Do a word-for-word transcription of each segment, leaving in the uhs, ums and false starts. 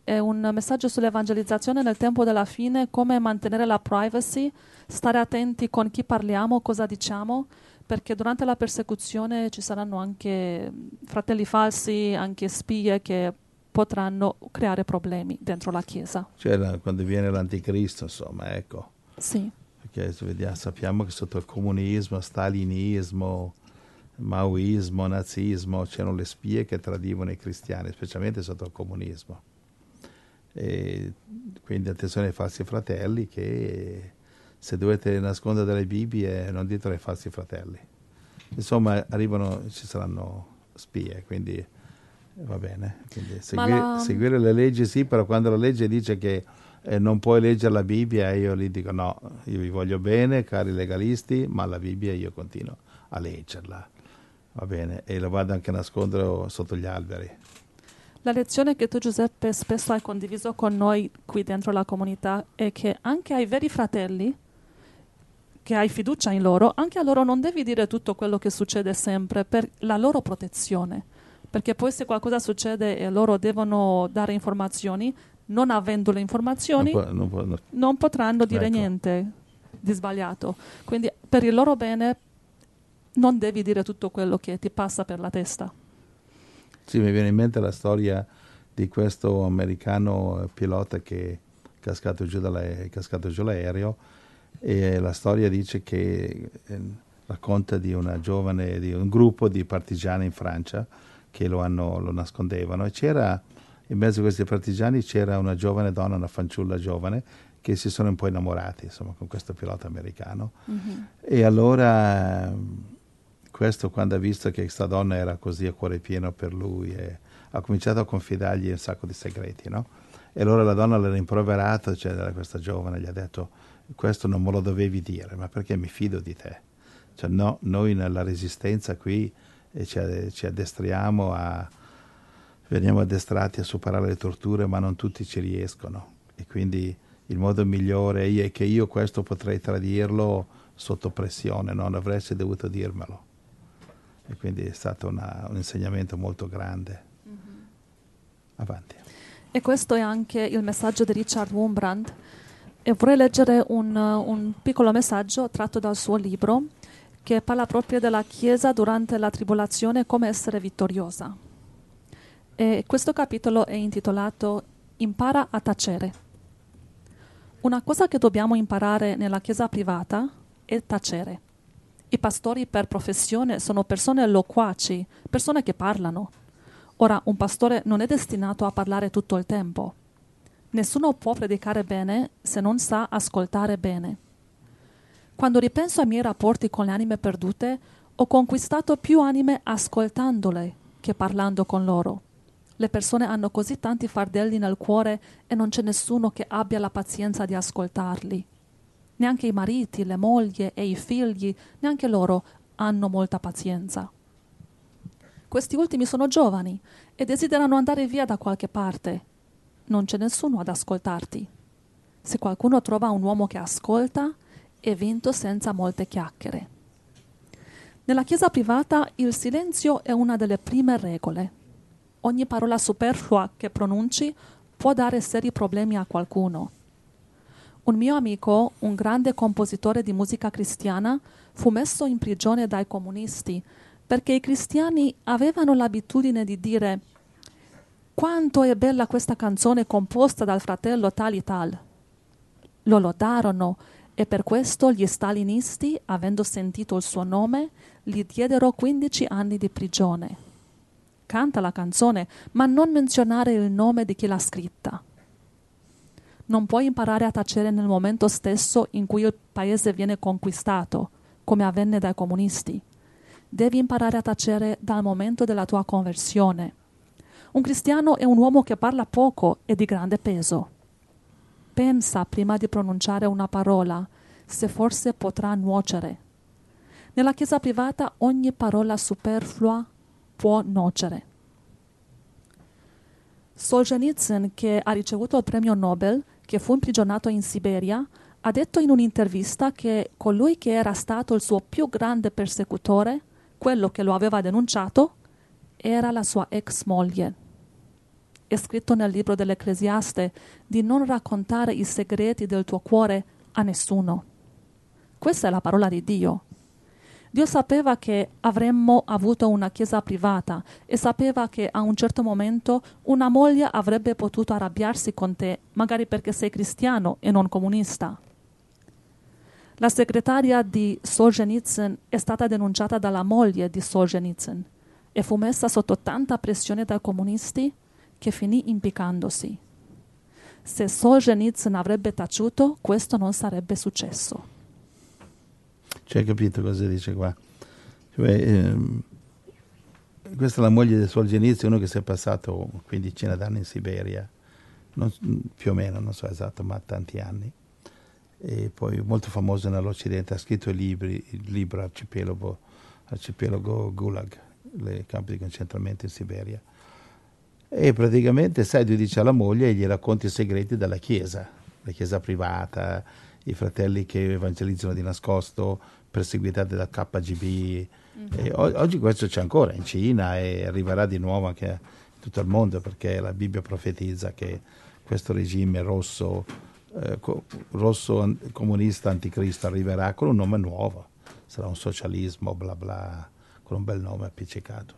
è un messaggio sull'evangelizzazione nel tempo della fine, come mantenere la privacy, stare attenti con chi parliamo, cosa diciamo, perché durante la persecuzione ci saranno anche fratelli falsi, anche spie che potranno creare problemi dentro la Chiesa. Cioè quando viene l'anticristo, insomma, ecco. Sì. Perché vediamo, sappiamo che sotto il comunismo, stalinismo, maoismo, nazismo, c'erano le spie che tradivano i cristiani, specialmente sotto il comunismo. E quindi attenzione ai falsi fratelli, che se dovete nascondere delle Bibbie non ditelo ai falsi fratelli. Insomma, arrivano, ci saranno spie, quindi va bene. Quindi segui, la... seguire le leggi sì, però quando la legge dice che eh, non puoi leggere la Bibbia, io gli dico no, io vi voglio bene, cari legalisti, ma la Bibbia io continuo a leggerla. Va bene, e lo vado anche a nascondere sotto gli alberi. La lezione che tu, Giuseppe, spesso hai condiviso con noi qui dentro la comunità è che anche ai veri fratelli, che hai fiducia in loro, anche a loro non devi dire tutto quello che succede sempre per la loro protezione. Perché poi se qualcosa succede e loro devono dare informazioni, non avendo le informazioni, non, po- non, po- no. non potranno dire ecco. niente di sbagliato. Quindi per il loro bene non devi dire tutto quello che ti passa per la testa. Sì, mi viene in mente la storia di questo americano pilota che è cascato giù, dalla, è cascato giù l'aereo, e la storia dice che eh, racconta di una giovane, di un gruppo di partigiani in Francia che lo, hanno, lo nascondevano, e c'era in mezzo a questi partigiani c'era una giovane donna, una fanciulla giovane, che si sono un po' innamorati, insomma, con questo pilota americano. Mm-hmm. E allora questo, quando ha visto che questa donna era così a cuore pieno per lui, e ha cominciato a confidargli un sacco di segreti, no? E allora la donna l'ha rimproverato, cioè questa giovane gli ha detto: questo non me lo dovevi dire, ma perché mi fido di te. Cioè no, noi nella resistenza qui eh, ci, ci addestriamo a, veniamo addestrati a superare le torture, ma non tutti ci riescono. E quindi il modo migliore è che io questo potrei tradirlo sotto pressione, non avresti dovuto dirmelo. E quindi è stato una, un insegnamento molto grande. Mm-hmm. Avanti. E questo è anche il messaggio di Richard Wurmbrand. E vorrei leggere un, un piccolo messaggio tratto dal suo libro, che parla proprio della Chiesa durante la tribolazione, come essere vittoriosa. E questo capitolo è intitolato Impara a tacere. Una cosa che dobbiamo imparare nella Chiesa privata è tacere. I pastori per professione sono persone loquaci, persone che parlano. Ora, un pastore non è destinato a parlare tutto il tempo. Nessuno può predicare bene se non sa ascoltare bene. Quando ripenso ai miei rapporti con le anime perdute, ho conquistato più anime ascoltandole che parlando con loro. Le persone hanno così tanti fardelli nel cuore e non c'è nessuno che abbia la pazienza di ascoltarli. Neanche i mariti, le mogli e i figli, neanche loro hanno molta pazienza. Questi ultimi sono giovani e desiderano andare via da qualche parte. Non c'è nessuno ad ascoltarti. Se qualcuno trova un uomo che ascolta, è vinto senza molte chiacchiere. Nella Chiesa privata il silenzio è una delle prime regole. Ogni parola superflua che pronunci può dare seri problemi a qualcuno. Un mio amico, un grande compositore di musica cristiana, fu messo in prigione dai comunisti perché i cristiani avevano l'abitudine di dire: quanto è bella questa canzone composta dal fratello tal e tal. Lo lodarono e per questo gli stalinisti, avendo sentito il suo nome, gli diedero quindici anni di prigione. Canta la canzone, ma non menzionare il nome di chi l'ha scritta. Non puoi imparare a tacere nel momento stesso in cui il paese viene conquistato, come avvenne dai comunisti. Devi imparare a tacere dal momento della tua conversione. Un cristiano è un uomo che parla poco e di grande peso. Pensa prima di pronunciare una parola, se forse potrà nuocere. Nella Chiesa privata ogni parola superflua può nuocere. Solzhenitsyn, che ha ricevuto il premio Nobel, che fu imprigionato in Siberia, ha detto in un'intervista che colui che era stato il suo più grande persecutore, quello che lo aveva denunciato, era la sua ex moglie. è scritto nel libro dell'Ecclesiaste di non raccontare i segreti del tuo cuore a nessuno. Questa è la parola di Dio. Dio sapeva che avremmo avuto una chiesa privata e sapeva che a un certo momento una moglie avrebbe potuto arrabbiarsi con te, magari perché sei cristiano e non comunista. La segretaria di Solzhenitsyn è stata denunciata dalla moglie di Solzhenitsyn e fu messa sotto tanta pressione dai comunisti che finì impiccandosi. Se Solzhenitsyn avrebbe taciuto, questo non sarebbe successo. Cioè, capito cosa dice qua? Cioè, ehm, questa è la moglie del Solzhenitsyn, uno che si è passato una quindicina d'anni in Siberia, non, più o meno, non so esatto, ma tanti anni. E poi molto famoso nell'Occidente, ha scritto libri, il libro Arcipelago, Arcipelago Gulag, i campi di concentramento in Siberia. E praticamente, sai, tu dici alla moglie e gli racconti i segreti della chiesa, la chiesa privata, i fratelli che evangelizzano di nascosto, perseguitati dal K G B. Mm-hmm. E o- oggi questo c'è ancora in Cina e arriverà di nuovo anche in tutto il mondo, perché la Bibbia profetizza che questo regime rosso, eh, co- rosso an- comunista anticristo arriverà con un nome nuovo, sarà un socialismo bla bla, con un bel nome appiccicato.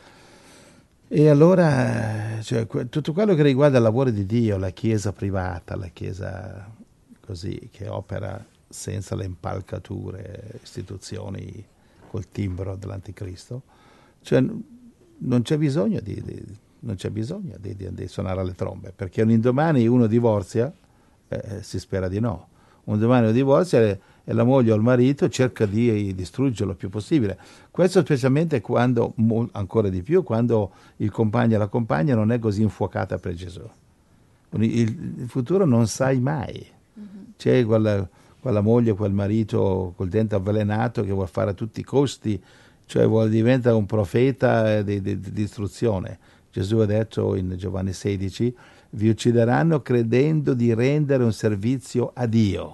E allora, cioè, que- tutto quello che riguarda il lavoro di Dio, la chiesa privata, la chiesa così che opera senza le impalcature, istituzioni col timbro dell'anticristo, cioè non c'è bisogno di, di, non c'è bisogno di, di, di suonare alle trombe, perché un indomani uno divorzia, eh, si spera di no, un domani uno divorzia e, e la moglie o il marito cerca di distruggerlo il più possibile. Questo specialmente quando, ancora di più, quando il compagno e la compagna non è così infuocata per Gesù. Il, il futuro non sai mai. Mm-hmm. C'è quella, quella moglie, quel marito col dente avvelenato che vuole fare a tutti i costi, cioè vuole diventare un profeta di, di, di distruzione. Gesù ha detto in Giovanni sedici, vi uccideranno credendo di rendere un servizio a Dio.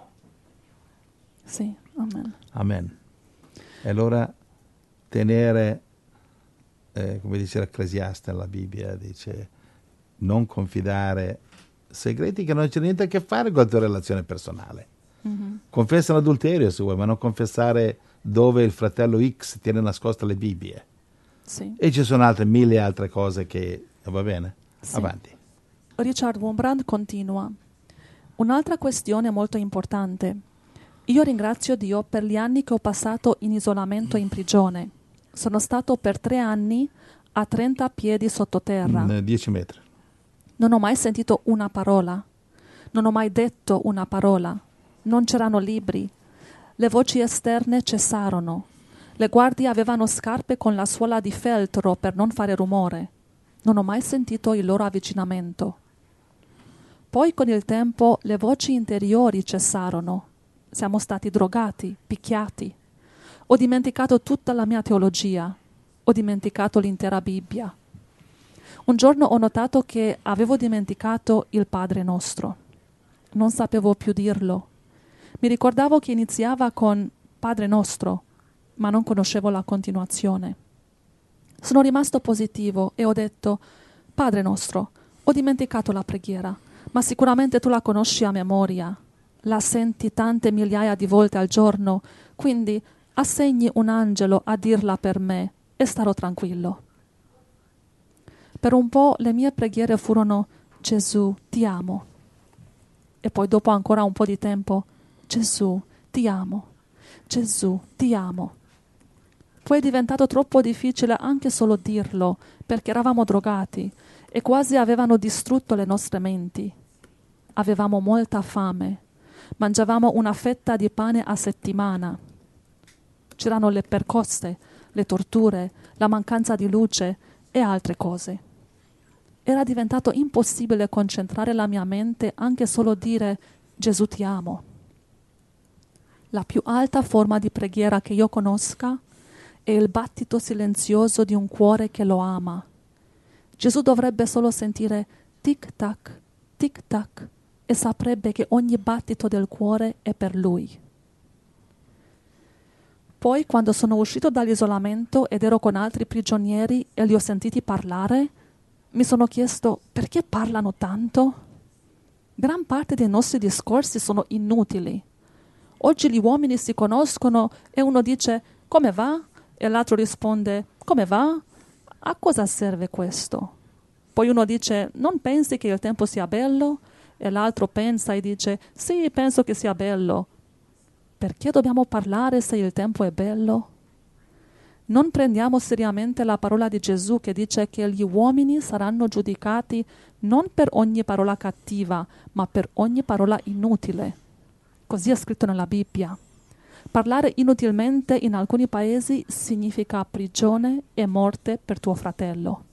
Sì, amen. Amen. E allora tenere, eh, come dice l'Ecclesiaste nella Bibbia, dice non confidare segreti che non c'è niente a che fare con la tua relazione personale. Mm-hmm. Confessa l'adulterio se vuoi, ma non confessare dove il fratello X tiene nascoste le Bibbie. Sì. E ci sono altre mille altre cose che va bene. Sì. Avanti. Richard Wurmbrand continua. Un'altra questione molto importante. Io ringrazio Dio per gli anni che ho passato in isolamento in prigione. Sono stato per tre anni a trenta piedi sottoterra. Mm, dieci metri. Non ho mai sentito una parola. Non ho mai detto una parola. Non c'erano libri. Le voci esterne cessarono. Le guardie avevano scarpe con la suola di feltro per non fare rumore. Non ho mai sentito il loro avvicinamento. Poi con il tempo le voci interiori cessarono. Siamo stati drogati, picchiati. Ho dimenticato tutta la mia teologia. Ho dimenticato l'intera Bibbia. Un giorno ho notato che avevo dimenticato il Padre Nostro. Non sapevo più dirlo. Mi ricordavo che iniziava con Padre Nostro, ma non conoscevo la continuazione. Sono rimasto positivo e ho detto, Padre Nostro, ho dimenticato la preghiera, ma sicuramente tu la conosci a memoria. La senti tante migliaia di volte al giorno, quindi assegni un angelo a dirla per me e starò tranquillo. Per un po' le mie preghiere furono Gesù, ti amo. E poi dopo ancora un po' di tempo, Gesù, ti amo. Gesù, ti amo. Poi è diventato troppo difficile anche solo dirlo, perché eravamo drogati e quasi avevano distrutto le nostre menti. Avevamo molta fame. Mangiavamo una fetta di pane a settimana. C'erano le percosse, le torture, la mancanza di luce e altre cose. Era diventato impossibile concentrare la mia mente anche solo dire Gesù ti amo. La più alta forma di preghiera che io conosca è il battito silenzioso di un cuore che lo ama. Gesù dovrebbe solo sentire tic-tac, tic-tac e saprebbe che ogni battito del cuore è per lui. Poi, quando sono uscito dall'isolamento ed ero con altri prigionieri e li ho sentiti parlare, mi sono chiesto perché parlano tanto? Gran parte dei nostri discorsi sono inutili. Oggi gli uomini si conoscono e uno dice come va? E l'altro risponde come va? A cosa serve questo? Poi uno dice non pensi che il tempo sia bello? E l'altro pensa e dice sì, penso che sia bello. Perché dobbiamo parlare se il tempo è bello? Non prendiamo seriamente la parola di Gesù che dice che gli uomini saranno giudicati non per ogni parola cattiva, ma per ogni parola inutile. Così è scritto nella Bibbia. Parlare inutilmente in alcuni paesi significa prigione e morte per tuo fratello.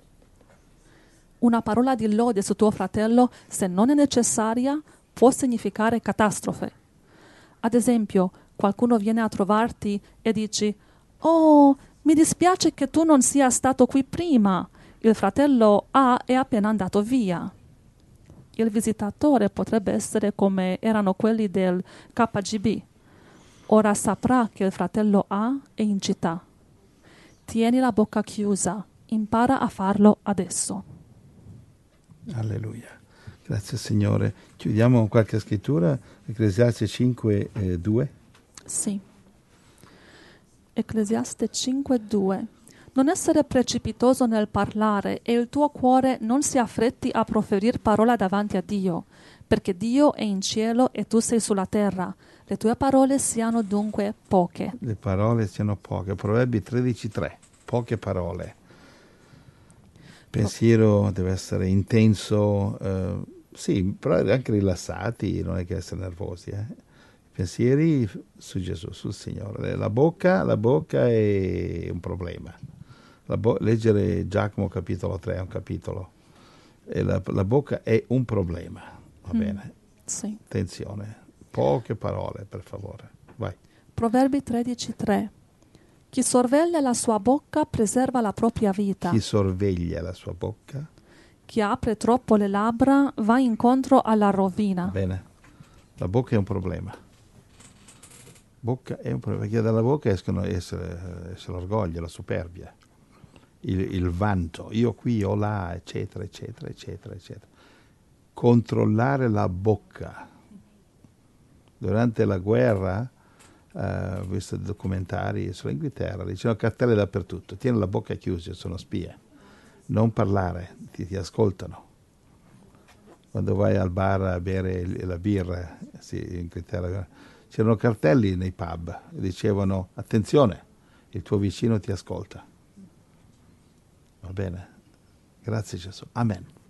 Una parola di lode su tuo fratello, se non è necessaria, può significare catastrofe. Ad esempio, qualcuno viene a trovarti e dici «Oh, mi dispiace che tu non sia stato qui prima. Il fratello A è appena andato via». Il visitatore potrebbe essere come erano quelli del K G B. Ora saprà che il fratello A è in città. Tieni la bocca chiusa, impara a farlo adesso. Alleluia. Grazie Signore. Chiudiamo qualche scrittura, Ecclesiaste cinque, due. Sì. Ecclesiaste cinque due. Non essere precipitoso nel parlare e il tuo cuore non si affretti a proferir parola davanti a Dio, perché Dio è in cielo e tu sei sulla terra. Le tue parole siano dunque poche. Le parole siano poche. Proverbi tredici tre. Poche parole. Pensiero deve essere intenso, eh, sì, però anche rilassati, non è che essere nervosi. Eh. Pensieri su Gesù, sul Signore. La bocca, la bocca è un problema. La bo- leggere Giacomo capitolo tre è un capitolo. E la, la bocca è un problema, va Mm, bene? sì. Attenzione, poche parole, per favore. Vai. Proverbi tredici tre. Chi sorveglia la sua bocca preserva la propria vita. Chi sorveglia la sua bocca? Chi apre troppo le labbra va incontro alla rovina. Bene, la bocca è un problema. Bocca è un problema, perché dalla bocca escono essere, essere l'orgoglio, la superbia, il, il vanto, io qui o là, eccetera, eccetera, eccetera, eccetera. Controllare la bocca. Durante la guerra, eh, ho visto documentari sull'Inghilterra, dicevano cartelle dappertutto, tieni la bocca chiusa, sono spie, non parlare, ti, ti ascoltano. Quando vai al bar a bere la birra, sì, in Inghilterra, c'erano cartelli nei pub e dicevano attenzione, il tuo vicino ti ascolta. Va bene? Grazie Gesù. Amen.